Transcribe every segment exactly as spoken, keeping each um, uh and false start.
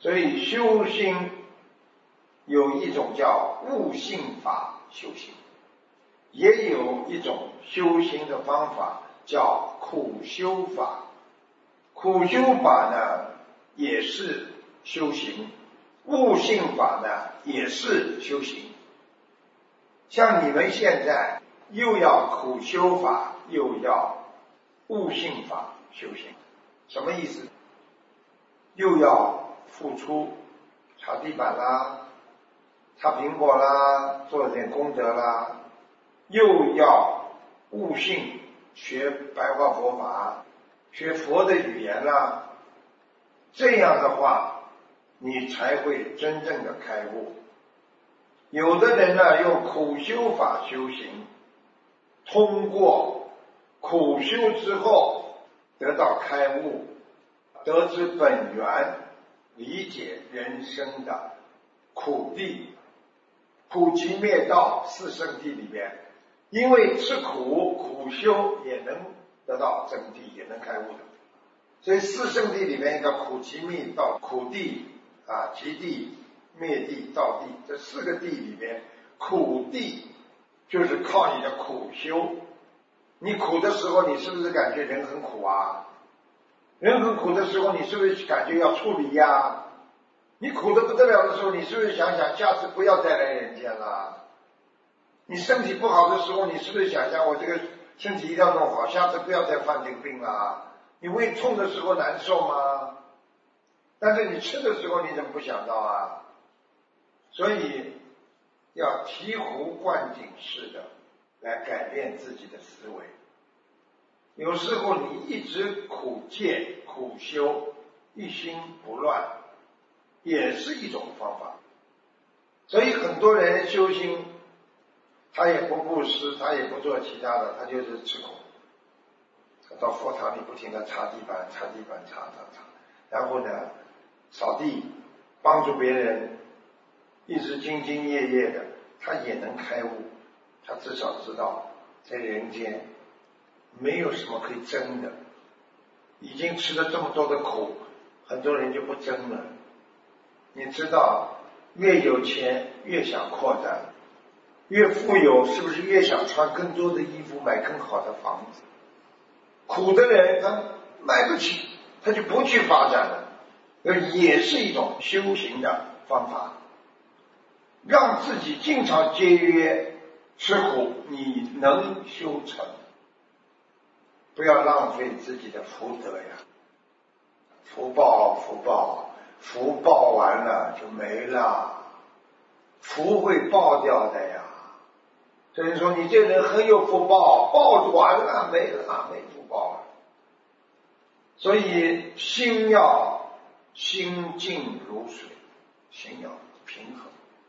所以修心有一种叫悟性法修行，也有一种修行的方法叫苦修法。苦修法呢也是修行，悟性法呢也是修行。像你们现在又要苦修法又要悟性法修行，什么意思？又要付出，擦地板啦，擦苹果啦，做点功德啦，又要悟性，学白话佛法，学佛的语言啦，这样的话你才会真正的开悟。有的人呢用苦修法修行，通过苦修之后得到开悟，得知本源，理解人生的苦地，苦集灭道四圣谛里边，因为吃苦苦修也能得到真谛，也能开悟的。所以四圣谛里面一个苦集灭道，苦地啊，集地灭地道地，这四个地里边，苦地就是靠你的苦修。你苦的时候，你是不是感觉人很苦啊？人很苦的时候，你是不是感觉要处理呀、啊？你苦得不得了的时候，你是不是想想下次不要再来人间了？你身体不好的时候，你是不是想想我这个身体一定要弄好，下次不要再犯这个病了？你胃痛的时候难受吗？但是你吃的时候你怎么不想到啊？所以要醍醐灌顶式的来改变自己的思维。有时候你一直苦戒苦修，一心不乱，也是一种方法。所以很多人修心，他也不布施，他也不做其他的，他就是吃苦。他到佛堂里不停地擦地板擦地板擦擦擦，然后呢扫地，帮助别人，一直兢兢业业的，他也能开悟。他至少知道在人间没有什么可以争的，已经吃了这么多的苦，很多人就不争了。你知道越有钱越想扩展，越富有是不是越想穿更多的衣服，买更好的房子？苦的人他买不起，他就不去发展了，也是一种修行的方法，让自己经常节约吃苦，你能修成。不要浪费自己的福德呀，福报福报，福报完了就没了，福会报掉的呀。所以说你这人很有福报，报完了没了，没福报了。所以心要心静如水，心要平衡。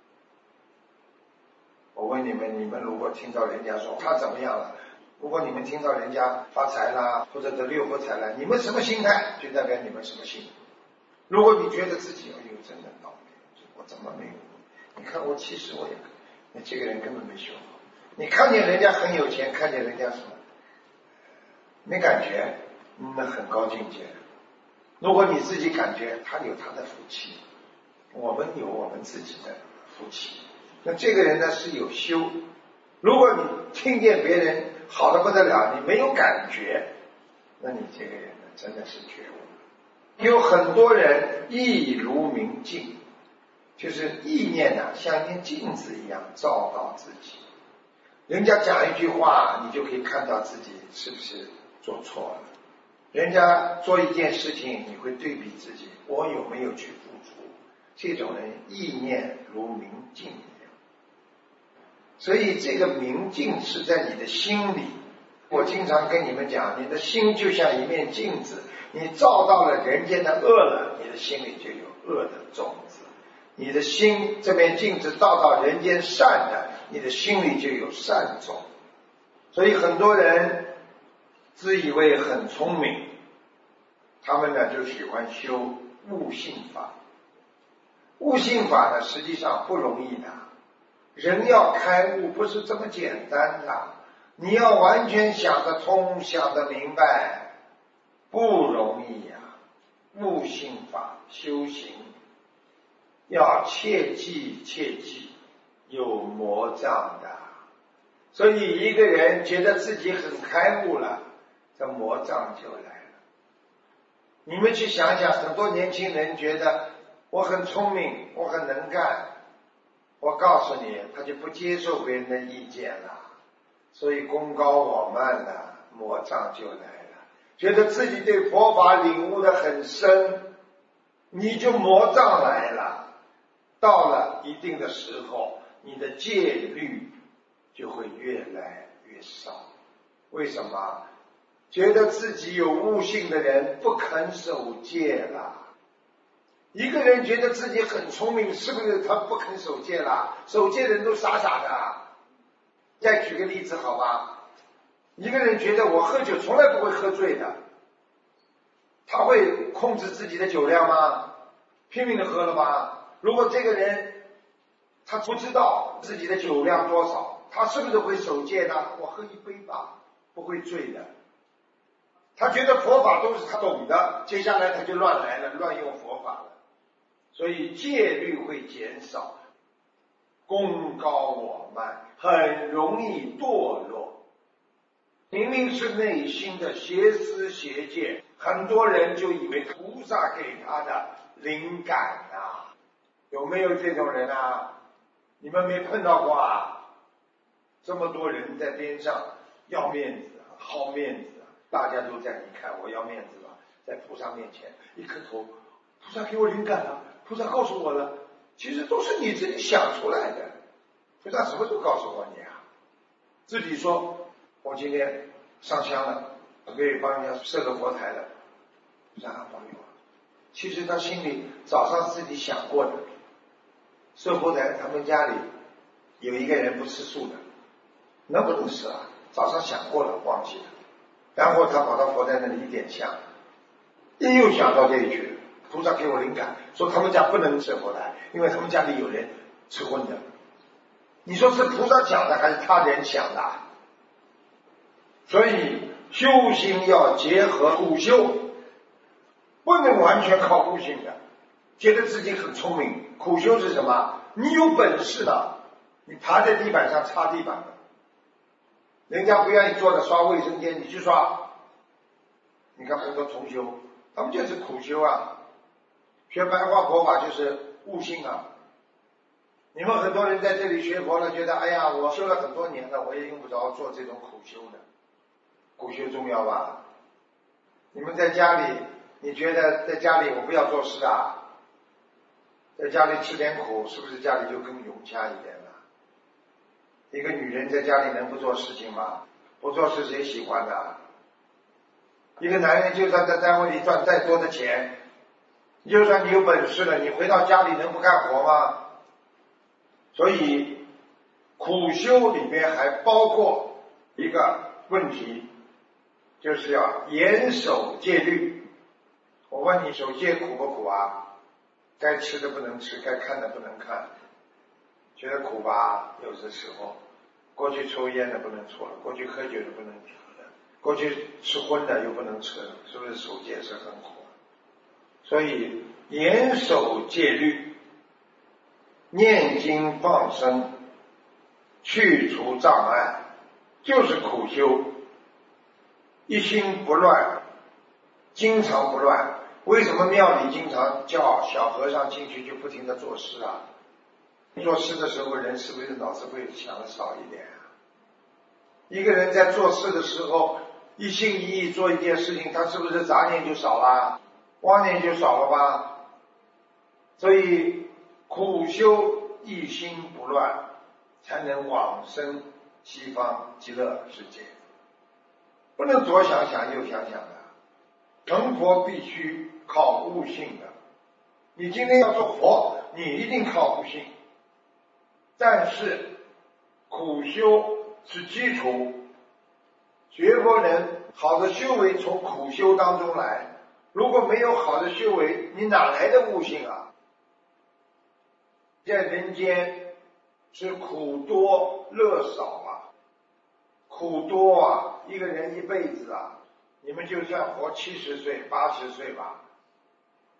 我问你们，你们如果听到人家说他怎么样了，如果你们听到人家发财啦，或者得六合彩了，你们什么心态就代表你们什么心。如果你觉得自己哎呦真的倒霉，我怎么没有？你看我其实我也，那这个人根本没修好。你看见人家很有钱，看见人家什么没感觉，那很高境界。如果你自己感觉他有他的福气，我们有我们自己的福气，那这个人呢是有修。如果你听见别人好的不得了，你没有感觉，那你这个人呢真的是觉悟。有很多人意如明镜，就是意念啊像一面镜子一样照到自己。人家讲一句话，你就可以看到自己是不是做错了。人家做一件事情，你会对比自己，我有没有去付出。这种人意念如明镜一样。所以这个明镜是在你的心里。我经常跟你们讲，你的心就像一面镜子，你照到了人间的恶了，你的心里就有恶的种子。你的心这面镜子照到人间善的，你的心里就有善种。所以很多人自以为很聪明，他们呢就喜欢修悟性法。悟性法呢实际上不容易的，人要开悟不是这么简单的，你要完全想得通想得明白不容易呀、啊。悟性法修行要切记切记，有魔障的。所以一个人觉得自己很开悟了，这魔障就来了。你们去想想，很多年轻人觉得我很聪明，我很能干，我告诉你，他就不接受别人的意见了。所以功高我慢的魔障就来了，觉得自己对佛法领悟的很深，你就魔障来了。到了一定的时候，你的戒律就会越来越少。为什么？觉得自己有悟性的人不肯守戒了。一个人觉得自己很聪明，是不是他不肯守戒了？守戒的人都傻傻的。再举个例子好吧，一个人觉得我喝酒从来不会喝醉的，他会控制自己的酒量吗？拼命的喝了吧。如果这个人他不知道自己的酒量多少，他是不是会守戒呢？我喝一杯吧，不会醉的。他觉得佛法都是他懂的，接下来他就乱来了，乱用佛法了。所以戒律会减少，功高我慢，很容易堕落。明明是内心的邪思邪见，很多人就以为菩萨给他的灵感啊。有没有这种人啊？你们没碰到过啊？这么多人在边上要面子，好面子，大家都在，你看我要面子吧，在菩萨面前一磕头，菩萨给我灵感了，菩萨告诉我了，其实都是你自己想出来的，菩萨什么都告诉我你啊。自己说我今天上香了，我可以帮人家设个佛台了，菩萨保佑我。其实他心里早上自己想过的，设佛台他们家里有一个人不吃素的，能不能吃啊？早上想过了，忘记了。然后他跑到佛台那里一点香，又想到这一句，菩萨给我灵感，说他们家不能设佛台，因为他们家里有人吃荤的。你说是菩萨讲的还是他人想的？所以修行要结合苦修，不能完全靠悟性的，觉得自己很聪明。苦修是什么？你有本事的，你爬在地板上擦地板的，人家不愿意做的刷卫生间，你去刷。你看很多同修，他们就是苦修啊，学白话佛法就是悟性啊。你们很多人在这里学佛了，觉得哎呀，我修了很多年了，我也用不着做这种苦修的。苦修重要吧？你们在家里，你觉得在家里我不要做事啊？在家里吃点苦，是不是家里就更融洽一点了？一个女人在家里能不做事情吗？不做事谁喜欢的？一个男人就算在单位里赚再多的钱，就算你有本事了，你回到家里能不干活吗？所以苦修里面还包括一个问题，就是要严守戒律。我问你，守戒苦不苦啊？该吃的不能吃，该看的不能看，觉得苦吧？有的时候，过去抽烟的不能抽了，过去喝酒的不能喝了，过去吃荤的又不能吃了，是不是守戒是很苦？所以严守戒律，念经放生，去除障碍，就是苦修。一心不乱，经常不乱。为什么庙里经常叫小和尚进去就不停地做事啊？做事的时候人是不是脑子会想的少一点啊？一个人在做事的时候一心一意做一件事情，他是不是杂念就少了，妄念就少了吧？所以苦修一心不乱，才能往生西方极乐世界。不能左想想右想想的，成佛必须靠悟性的。你今天要做佛，你一定靠悟性，但是苦修是基础。学佛人好的修为从苦修当中来，如果没有好的修为，你哪来的悟性啊？在人间是苦多乐少啊，苦多啊，一个人一辈子啊，你们就算活七十岁八十岁吧，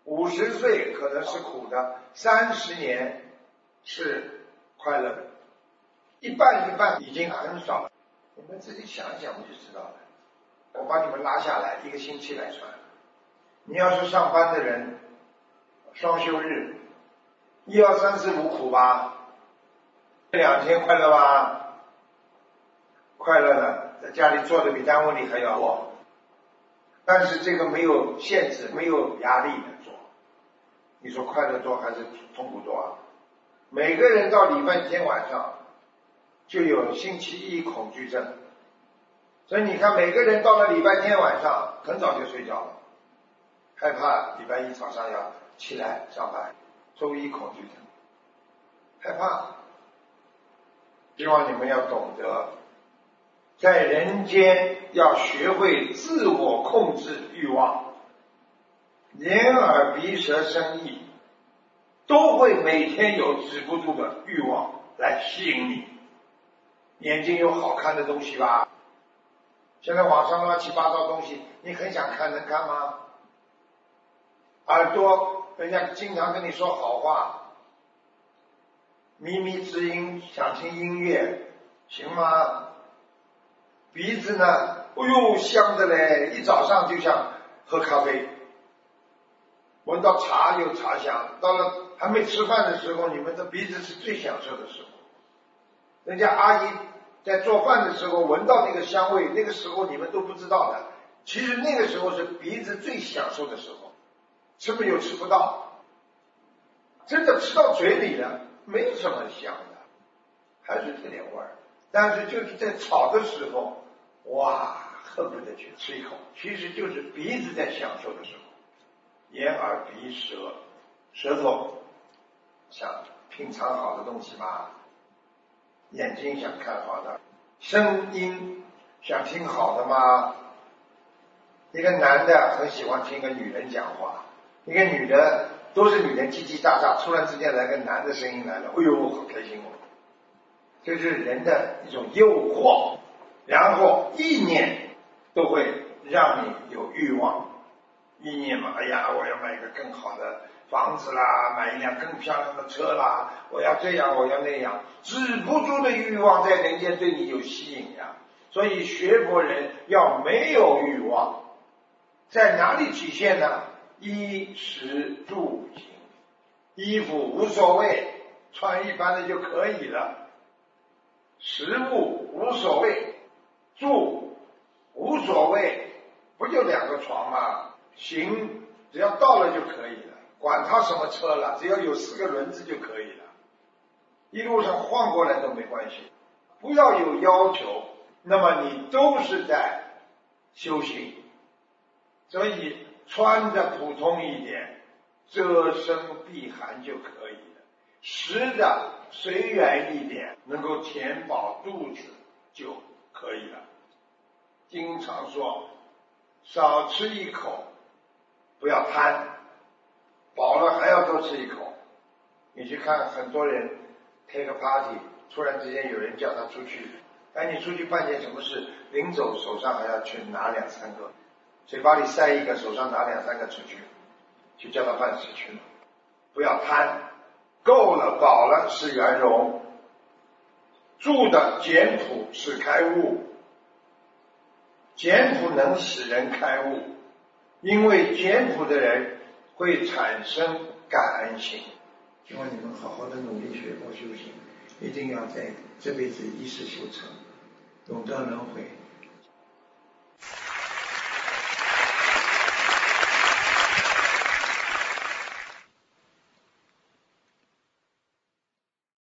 五十岁可能是苦的，三十年是快乐的，一半一半已经很少了。你们自己想一想，我就知道了。我把你们拉下来，一个星期来算。你要是上班的人，双休日，一二三四五苦吧？这两天快乐吧？快乐的，在家里做的比单位里还要多，但是这个没有限制，没有压力的做。你说快乐多还是痛苦多啊？每个人到礼拜天晚上就有星期一恐惧症，所以你看每个人到了礼拜天晚上很早就睡觉了，害怕礼拜一早上要起来上班，周一恐惧症，害怕。希望你们要懂得，在人间要学会自我控制欲望，眼耳鼻舌身意都会每天有止不住的欲望来吸引你。眼睛有好看的东西吧，现在网上乱七八糟东西你很想看，能看吗？耳朵人家经常跟你说好话，靡靡之音，想听音乐，行吗？鼻子呢，哎呦香的嘞，一早上就想喝咖啡，闻到茶有茶香，到了还没吃饭的时候，你们的鼻子是最享受的时候。人家阿姨在做饭的时候闻到那个香味，那个时候你们都不知道的，其实那个时候是鼻子最享受的时候，吃没有吃不到，真的吃到嘴里了没什么香的，还是这点味儿，但是就是在炒的时候，哇，恨不得去吃一口，其实就是鼻子在享受的时候。眼耳鼻舌，舌头想品尝好的东西嘛，眼睛想看好的，声音想听好的嘛。一个男的很喜欢听个女人讲话，一个女的都是女人叽叽喳喳，突然之间来个男的声音来了，哎呦好开心哦。这是人的一种诱惑，然后意念都会让你有欲望。意念嘛，哎呀我要买一个更好的房子啦，买一辆更漂亮的车啦，我要这样我要那样，止不住的欲望在人间对你有吸引呀。所以学佛人要没有欲望，在哪里体现呢？衣食住行，衣服无所谓，穿一般的就可以了，食物无所谓，住无所谓，不就两个床吗？行只要到了就可以了，管他什么车了，只要有四个轮子就可以了，一路上晃过来都没关系，不要有要求，那么你都是在修行。所以穿着普通一点，遮身避寒就可以了，食的随缘一点，能够填饱肚子就可以了。经常说少吃一口，不要贪，饱了还要多吃一口。你去看很多人开个 party， 突然之间有人叫他出去，哎，你出去办件什么事，临走手上还要去拿两三个，嘴巴里塞一个，手上拿两三个出去，就叫他办事去了。不要贪，够了饱了是圆融，住的简朴是开悟，简朴能使人开悟，因为简朴的人会产生感恩心。希望你们好好的努力学佛修行，一定要在这辈子一世修成，懂得轮回。